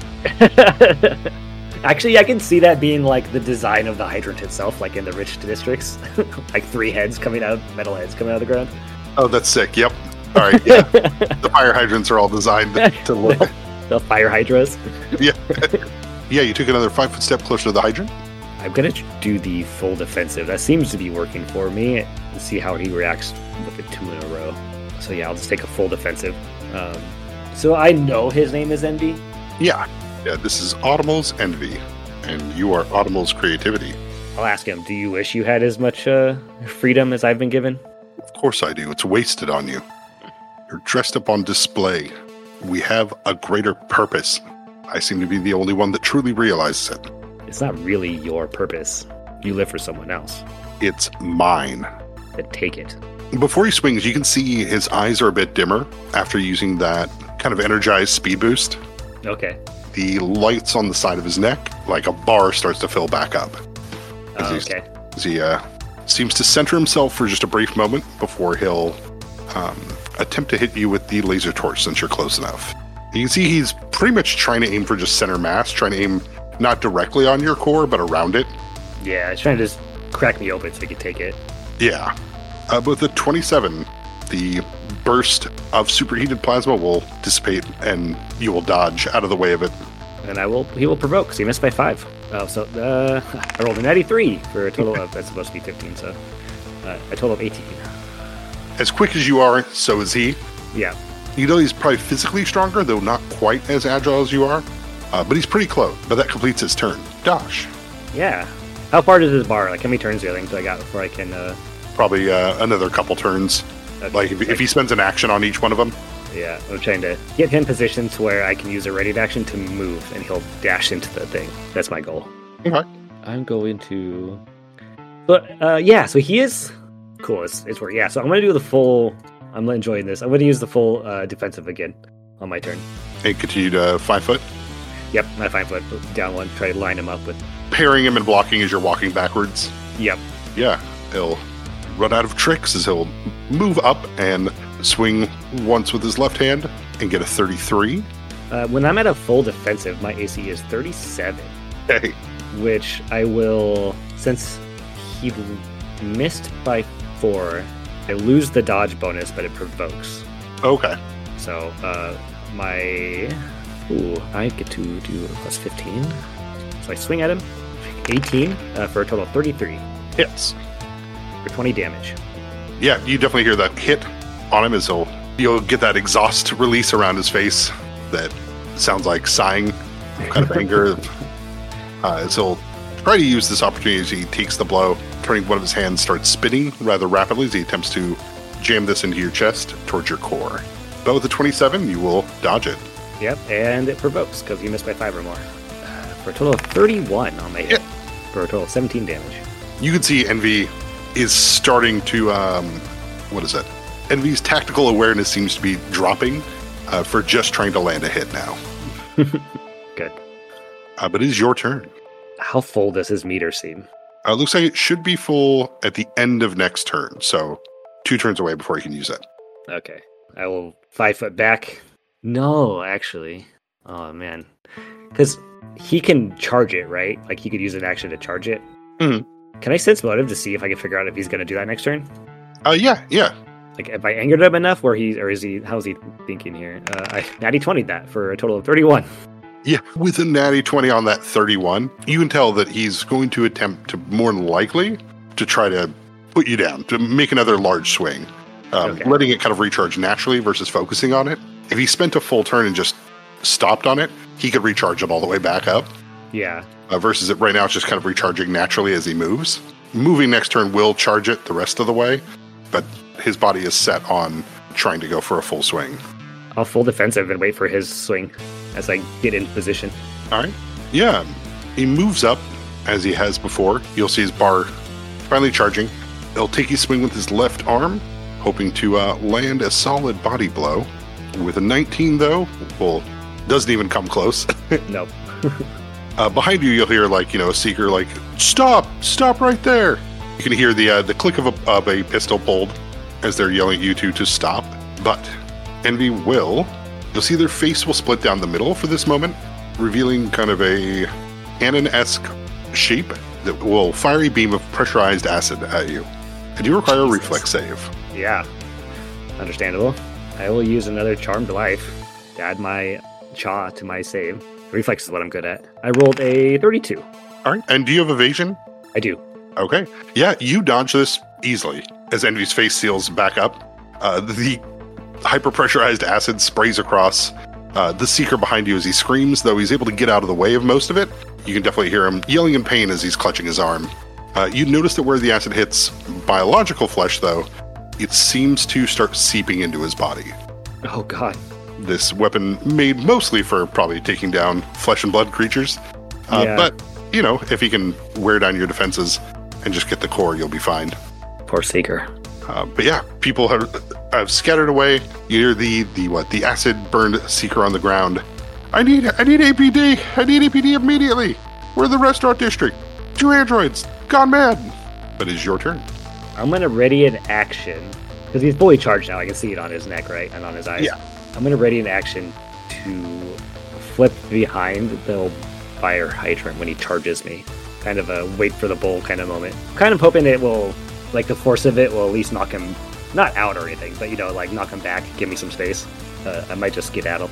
Actually, I can see that being like the design of the hydrant itself, like in the rich districts. Like 3 heads coming out, metal heads coming out of the ground. Oh, that's sick. Yep. All right. Yeah. The fire hydrants are all designed to look. The fire hydras. Yeah. Yeah, you took another 5-foot step closer to the hydrant. I'm going to do the full defensive. That seems to be working for me. And see how he reacts with it 2 in a row. So yeah, I'll just take a full defensive. So I know his name is Envy. Yeah. Yeah, this is Audimal's Envy, and you are Audimal's Creativity. I'll ask him, do you wish you had as much freedom as I've been given? Of course I do. It's wasted on you. You're dressed up on display. We have a greater purpose. I seem to be the only one that truly realizes it. It's not really your purpose. You live for someone else. It's mine. Then take it. Before he swings, you can see his eyes are a bit dimmer after using that kind of energized speed boost. Okay. The lights on the side of his neck, like a bar, starts to fill back up. Okay. As he seems to center himself for just a brief moment before he'll attempt to hit you with the laser torch since you're close enough. You can see he's pretty much trying to aim for just center mass, trying to aim not directly on your core, but around it. Yeah, he's trying to just crack me open so he can take it. Yeah. But with the 27, the burst of superheated plasma will dissipate and you will dodge out of the way of it. And he will provoke, because he missed by 5. So I rolled a natty 3 for a total of, that's supposed to be 15, so a total of 18. As quick as you are, so is he. Yeah. You know he's probably physically stronger, though not quite as agile as you are. But he's pretty close. But that completes his turn. Dosh. Yeah. How far does his bar? Like, how many turns do I think I got before I can... Probably another couple turns. Okay. Like, if he spends an action on each one of them. Yeah, I'm trying to get him positioned to where I can use a ready action to move, and he'll dash into the thing. That's my goal. Okay. I'm going to... But, yeah, so he is... Cool, it's working. Yeah, so I'm going to do the full... I'm enjoying this. I'm going to use the full defensive again on my turn. And continue to 5 foot. Yep, my 5 foot down 1. Try to line him up with... Parrying him and blocking as you're walking backwards. Yep. Yeah, he'll run out of tricks as he'll move up and swing once with his left hand and get a 33. When I'm at a full defensive, my AC is 37. Hey. Which I will... Since he missed by 4... I lose the dodge bonus, but it provokes. Okay. So, I get to do plus 15. So I swing at him. 18 for a total of 33. Hits. For 20 damage. Yeah, you definitely hear that hit on him as you'll get that exhaust release around his face that sounds like sighing, kind of anger. As he'll try to use this opportunity as he takes the blow. Turning one of his hands starts spinning rather rapidly as he attempts to jam this into your chest towards your core. But with the 27, you will dodge it. Yep, and it provokes because you missed by 5 or more. For a total of 31 on my hit. For a total of 17 damage. You can see Envy is starting to, what is it? Envy's tactical awareness seems to be dropping for just trying to land a hit now. Good. But it is your turn. How full does his meter seem? It looks like it should be full at the end of next turn, so 2 turns away before you can use it. Okay. I will 5 foot back. No, actually. Oh, man. Because he can charge it, right? Like, he could use an action to charge it. Mhm. Can I sense motive to see if I can figure out if he's going to do that next turn? Yeah. Like, if I angered him enough how's he thinking here? I natty 20'd that for a total of 31. Yeah, with a natty 20 on that 31, you can tell that he's going to attempt to, more than likely, to try to put you down, to make another large swing. Okay. Letting it kind of recharge naturally versus focusing on it. If he spent a full turn and just stopped on it, he could recharge it all the way back up. Yeah. Versus it right now, it's just kind of recharging naturally as he moves. Moving next turn will charge it the rest of the way, but his body is set on trying to go for a full swing. I'll full defensive and wait for his swing as I get in position. All right. Yeah. He moves up as he has before. You'll see his bar finally charging. He'll take his swing with his left arm, hoping to land a solid body blow. With a 19, though, doesn't even come close. Nope. Behind you, you'll hear, a seeker, stop right there. You can hear the click of a pistol pulled as they're yelling at you two to stop. But Envy you'll see their face will split down the middle for this moment, revealing kind of a cannon-esque shape that will fire a beam of pressurized acid at you. And you require a reflex save. Yeah. Understandable. I will use another Charmed Life to add my Chaw to my save. Reflex is what I'm good at. I rolled a 32. All right. And do you have evasion? I do. Okay. Yeah, you dodge this easily as Envy's face seals back up. The hyper-pressurized acid sprays across the Seeker behind you as he screams, though he's able to get out of the way of most of it. You can definitely hear him yelling in pain as he's clutching his arm. You notice that where the acid hits biological flesh, though, it seems to start seeping into his body. Oh, God. This weapon made mostly for probably taking down flesh and blood creatures. Yeah. But, if he can wear down your defenses and just get the core, you'll be fine. Poor Seeker. But yeah, people have scattered away. You hear the acid-burned Seeker on the ground. I need APD! I need APD immediately! We're the restaurant district! 2 androids! Gone mad! But it's your turn. I'm going to ready an action. Because he's fully charged now. I can see it on his neck, right? And on his eyes. Yeah. I'm going to ready an action to flip behind the fire hydrant when he charges me. Kind of a wait for the bull kind of moment. Kind of hoping it will, the force of it will at least knock him, not out or anything, but, knock him back, give me some space. I might just skedaddle.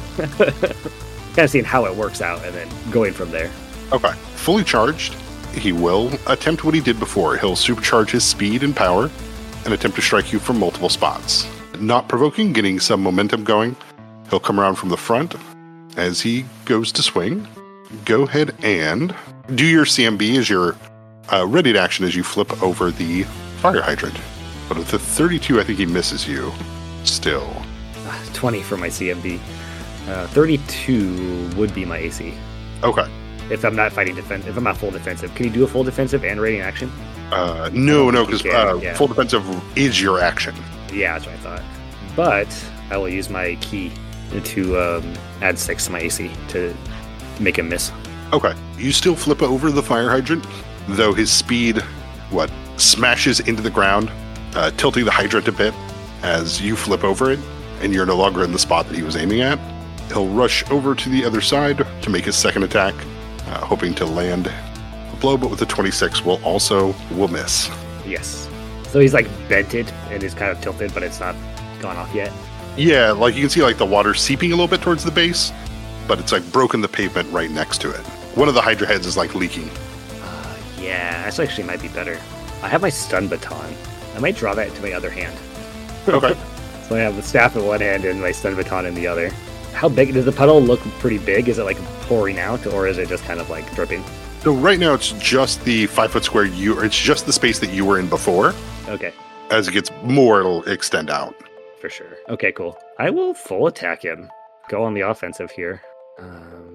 Kind of seeing how it works out and then going from there. Okay. Fully charged, he will attempt what he did before. He'll supercharge his speed and power and attempt to strike you from multiple spots. Not provoking, getting some momentum going. He'll come around from the front as he goes to swing. Go ahead and do your CMB as your ready to action as you flip over the fire hydrant. But with the 32, I think he misses you still. 20 for my CMB. 32 would be my AC. Okay. If I'm not if I'm not full defensive. Can you do a full defensive and rating action? No, because yeah. full defensive is your action. Yeah, that's what I thought. But I will use my key to add 6 to my AC to make him miss. Okay. You still flip over the fire hydrant, though his speed, smashes into the ground, tilting the hydrant a bit as you flip over it, and you're no longer in the spot that he was aiming at. He'll rush over to the other side to make his second attack, hoping to land a blow, but with a 26 will miss. Yes. So he's bent it and is kind of tilted, but it's not gone off yet. Yeah, you can see the water seeping a little bit towards the base, but it's broken the pavement right next to it. One of the Hydra heads is leaking. Yeah, that actually might be better. I have my stun baton. I might draw that into my other hand. Okay. So I have the staff in one hand and my stun baton in the other. How big does the puddle look? Pretty big? Is it pouring out, or is it just kind of dripping? So right now it's just the 5 foot square it's just the space that you were in before. Okay. As it gets more, it'll extend out. For sure. Okay, cool. I will full attack him. Go on the offensive here.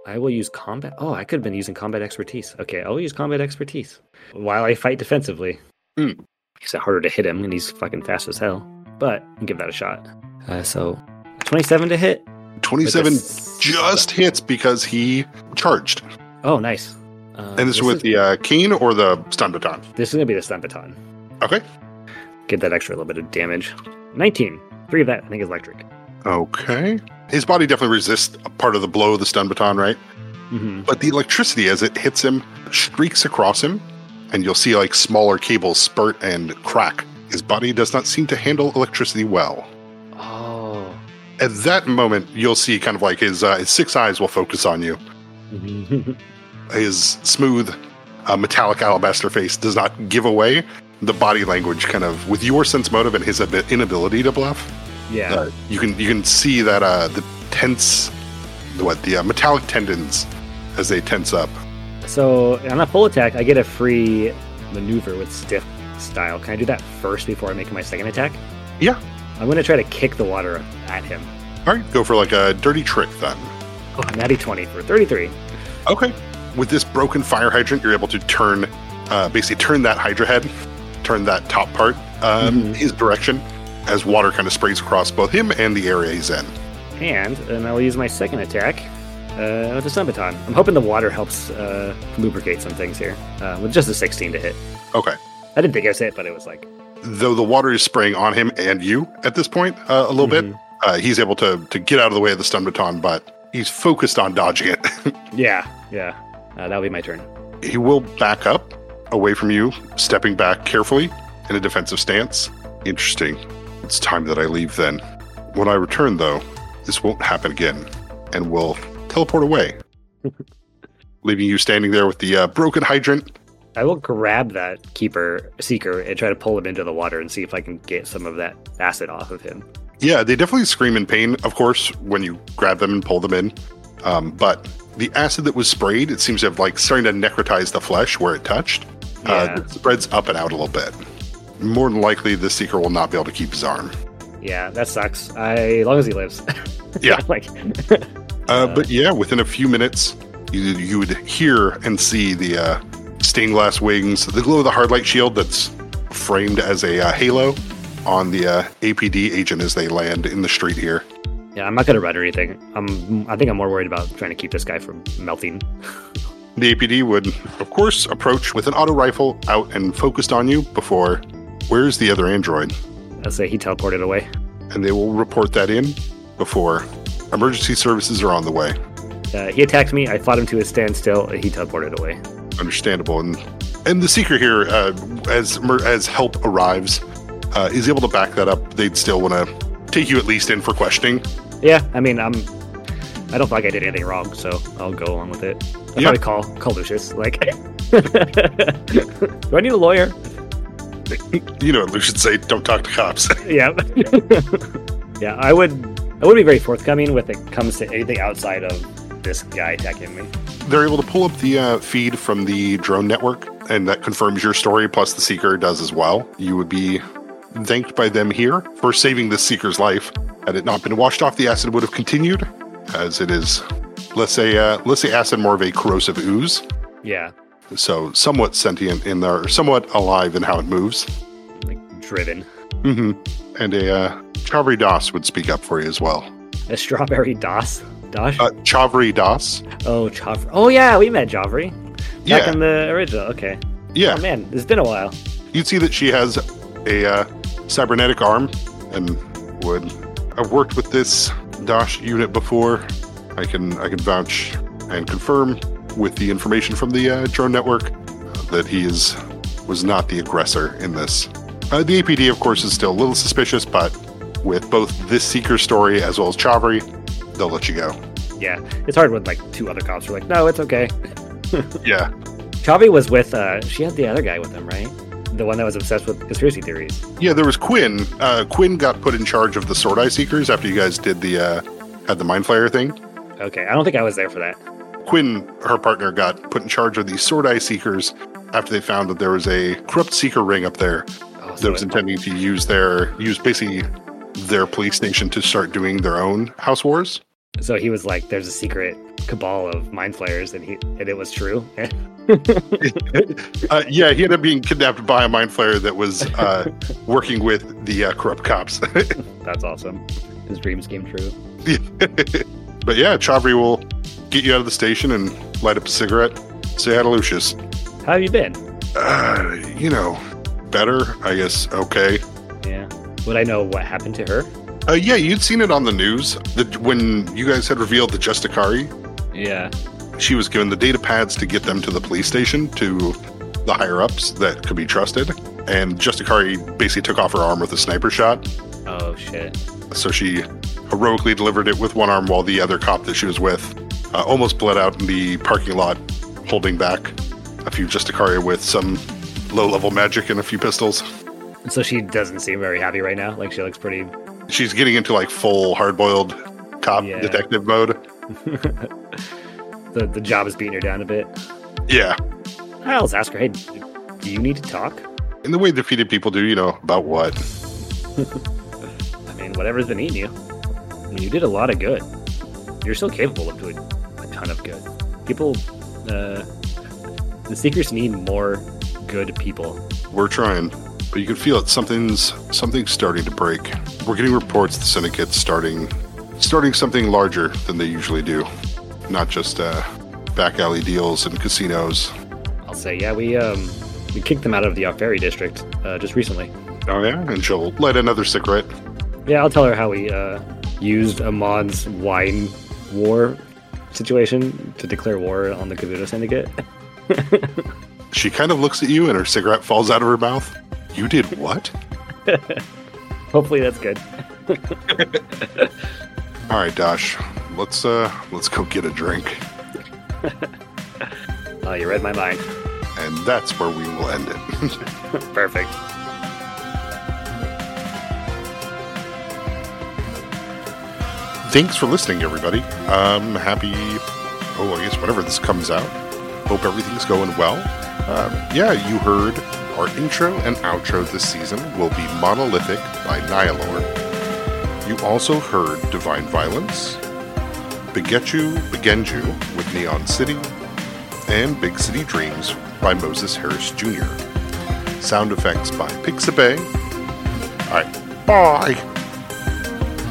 I will use combat. Oh, I could have been using combat expertise. Okay, I'll use combat expertise while I fight defensively. Makes it harder to hit him, and he's fucking fast as hell. But I'll give that a shot. So 27 to hit. 27 just hits because he charged. Oh, nice. And this is with the cane or the stun baton? This is going to be the stun baton. Okay. Get that extra little bit of damage. 19. 3 of that, I think, is electric. Okay. His body definitely resists a part of the blow of the stun baton, right? Mm-hmm. But the electricity, as it hits him, streaks across him, and you'll see like smaller cables spurt and crack. His body does not seem to handle electricity well. Oh. At that moment, you'll see kind of like his 6 eyes will focus on you. His smooth, metallic alabaster face does not give away the body language kind of, with your sense motive and his inability to bluff. Yeah. You can see that the tense, the metallic tendons as they tense up. So on a full attack, I get a free maneuver with stiff style. Can I do that first before I make my second attack? Yeah. I'm going to try to kick the water at him. All right, go for like a dirty trick then. Oh, natty 20 for 33. Okay. With this broken fire hydrant, you're able to turn that hydra head, turn that top part his direction, as water kind of sprays across both him and the area he's in. And I'll use my second attack with the stun baton. I'm hoping the water helps lubricate some things here. With just a 16 to hit. Okay. I didn't think I was hit, but it was like... Though the water is spraying on him and you at this point a little bit, he's able to get out of the way of the stun baton, but he's focused on dodging it. Yeah. That'll be my turn. He will back up away from you, stepping back carefully in a defensive stance. Interesting. It's time that I leave then. When I return, though, this won't happen again, and will teleport away, leaving you standing there with the broken hydrant. I will grab that seeker and try to pull him into the water and see if I can get some of that acid off of him. Yeah, they definitely scream in pain, of course, when you grab them and pull them in. But the acid that was sprayed, it seems to have like starting to necrotize the flesh where it touched. It spreads up and out a little bit. More than likely, the seeker will not be able to keep his arm. Yeah, that sucks. As long as he lives. Yeah. But yeah, within a few minutes, you would hear and see the stained glass wings, the glow of the hard light shield that's framed as a halo on the APD agent as they land in the street here. Yeah, I'm not going to run or anything. I think I'm more worried about trying to keep this guy from melting. The APD would, of course, approach with an auto rifle out and focused on you before, where's the other android? I'll say he teleported away. And they will report that in before emergency services are on the way. He attacked me. I fought him to a standstill. He teleported away. Understandable. And the seeker here, as help arrives, is able to back that up. They'd still want to take you at least in for questioning. Yeah, I mean, I don't feel like I did anything wrong, so I'll go along with it. I'll probably call Lucius. Like, do I need a lawyer? You know what Lucius would say, don't talk to cops. Yeah. Yeah, I would be very forthcoming when it comes to anything outside of this guy attacking me. They're able to pull up the feed from the drone network, and that confirms your story, plus the Seeker does as well. You would be thanked by them here for saving the Seeker's life. Had it not been washed off, the acid would have continued, as it is, let's say acid more of a corrosive ooze. Yeah. So somewhat sentient in there, somewhat alive in how it moves. Like driven. Mm-hmm. And a Chavri Das would speak up for you as well. A strawberry Das? Dosh? Chavri Das. Oh, Chavri. Oh, yeah, we met Chavri. Back Yeah. in the original, okay. Yeah. Oh, man, it's been a while. You'd see that she has a cybernetic arm and would have worked with this Dash unit before. I can vouch and confirm with the information from the drone network that he was not the aggressor in this. The APD, of course, is still a little suspicious, but with both this Seeker story as well as Chavri, they'll let you go. Yeah, it's hard when like two other cops are like, no, it's okay. Yeah. Chavri was with, she had the other guy with him, right? The one that was obsessed with conspiracy theories. Yeah, there was Quinn. Quinn got put in charge of the Sword Eye Seekers after you guys did had the Mind Flayer thing. Okay, I don't think I was there for that. Quinn, her partner, got put in charge of the Sword Eye Seekers after they found that there was a corrupt Seeker ring up there that was intending to use basically their police station to start doing their own house wars. So he was like, "There's a secret cabal of mind flayers," and it was true. Yeah, he ended up being kidnapped by a mind flayer that was working with the corrupt cops. That's awesome. His dreams came true. But yeah, Chavri will get you out of the station and light up a cigarette. Say hi to Lucius. How have you been? Better, I guess. Okay. Yeah. Would I know what happened to her? Yeah, you'd seen it on the news when you guys had revealed the Justicari. Yeah. She was given the data pads to get them to the police station, to the higher-ups that could be trusted. And Justicari basically took off her arm with a sniper shot. Oh, shit. So she heroically delivered it with one arm while the other cop that she was with almost bled out in the parking lot, holding back a few Justicari with some low-level magic and a few pistols. So she doesn't seem very happy right now. Like, she looks pretty... She's getting into like full hard-boiled cop detective mode. The job is beating her down a bit. Yeah. I'll just ask her, hey, do you need to talk? In the way defeated people do, about what? I mean, whatever's been eating you. I mean, you did a lot of good. You're still capable of doing a ton of good. People, the Seekers need more good people. We're trying, but you can feel it. Something's starting to break. We're getting reports the Syndicate's starting something larger than they usually do. Not just back alley deals and casinos. I'll say, yeah, we kicked them out of the Okferi district just recently. Oh yeah, and she'll light another cigarette. Yeah, I'll tell her how we used Amon's wine war situation to declare war on the Kabuto Syndicate. She kind of looks at you and her cigarette falls out of her mouth. You did what? Hopefully that's good. All right, Dash. Let's go get a drink. Oh, you read my mind. And that's where we will end it. Perfect. Thanks for listening, everybody. Happy, I guess whenever this comes out. Hope everything's going well. Yeah, you heard our intro and outro this season will be Monolithic by Nihilor. You also heard Divine Violence, Begenju with Neon City, and Big City Dreams by Moses Harris Jr. Sound effects by Pixabay. All right, bye!